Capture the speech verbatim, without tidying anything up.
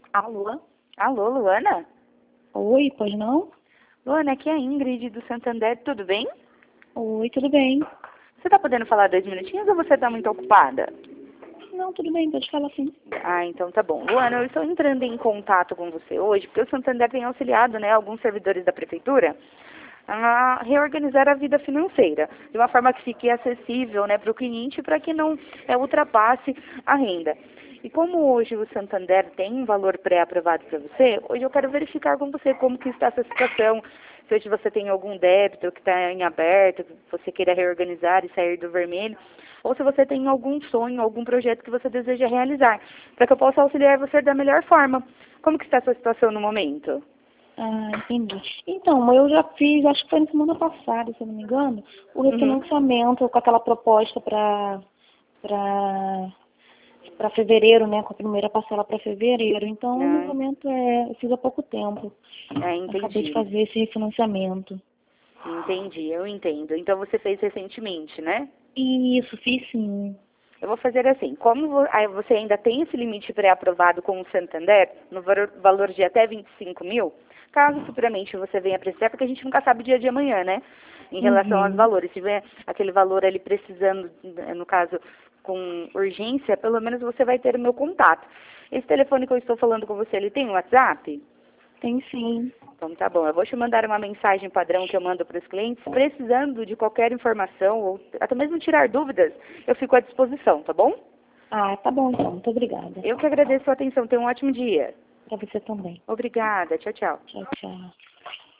Alô? Alô, Luana? Oi, pois não? Luana, aqui é a Ingrid do Santander, tudo bem? Oi, tudo bem? Você tá podendo falar dois minutinhos ou você tá muito ocupada? Não, tudo bem, pode falar sim. Ah, então tá bom. Luana, eu estou entrando em contato com você hoje porque o Santander tem auxiliado, né, alguns servidores da prefeitura a reorganizar a vida financeira de uma forma que fique acessível, né, para o cliente, para que não é, ultrapasse a renda. E como hoje o Santander tem um valor pré-aprovado para você, hoje eu quero verificar com você como que está essa situação, se hoje você tem algum débito que está em aberto, que você queira reorganizar e sair do vermelho, ou se você tem algum sonho, algum projeto que você deseja realizar, para que eu possa auxiliar você da melhor forma. Como que está a sua situação no momento? Ah, entendi. Então, eu já fiz, acho que foi na semana passada, se eu não me engano, o Uhum. refinanciamento com aquela proposta para para para fevereiro, né? Com a primeira parcela para fevereiro. Então, no Ah, momento, é, eu fiz há pouco tempo. é, Acabei de entendi. fazer esse refinanciamento. Entendi, eu entendo. Então você fez recentemente, né? Isso, fiz sim. Eu vou fazer assim, como vo- aí você ainda tem esse limite pré-aprovado com o Santander, no valor, valor de até vinte e cinco mil, caso futuramente você venha precisar, porque a gente nunca sabe o dia de amanhã, né? Em relação aos Uhum. valores. Se vier aquele valor ali precisando, no caso, com urgência, pelo menos você vai ter o meu contato. Esse telefone que eu estou falando com você, ele tem um WhatsApp? Tem sim. Então tá bom, eu vou te mandar uma mensagem padrão que eu mando para os clientes, precisando de qualquer informação ou até mesmo tirar dúvidas, eu fico à disposição, tá bom? Ah, tá bom então. Muito obrigada. Eu que agradeço a sua atenção, tenha um ótimo dia. Para você também. Obrigada, tchau, tchau. Tchau, tchau.